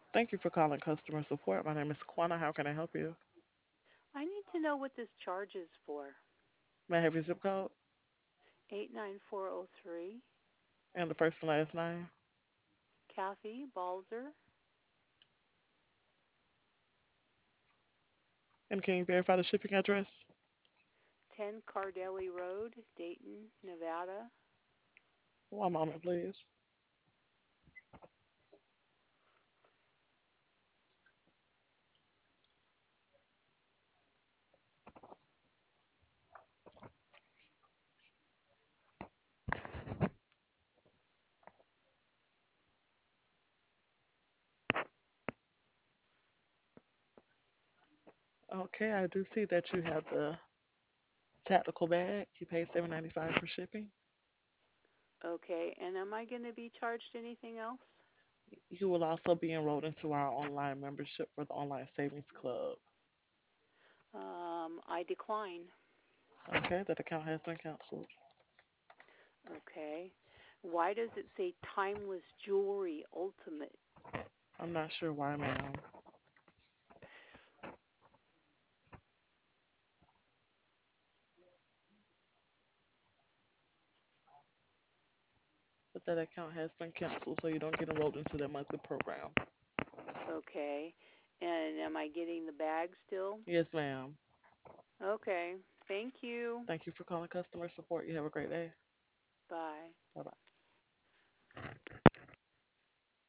Thank you for calling customer support. My name is Quana. How can I help you? I need to know what this charge is for. May I have your zip code 89403. and the first and last name? Kathy Balzer, And can you verify the shipping address? 10 Cardelli Road, Dayton, Nevada. One moment, please. Okay, I do see that you have the tactical bag. You paid $7.95 for shipping. Okay, and am I going to be charged anything else? You will also be enrolled into our online membership for the Online Savings Club. I decline. Okay, that account has been canceled. Okay. Why does it say Timeless Jewelry Ultimate? I'm not sure why, ma'am, but that account has been canceled, so you don't get enrolled into their monthly program. Okay. And am I getting the bag still? Yes, ma'am. Okay. Thank you. Thank you for calling customer support. You have a great day. Bye. Bye bye.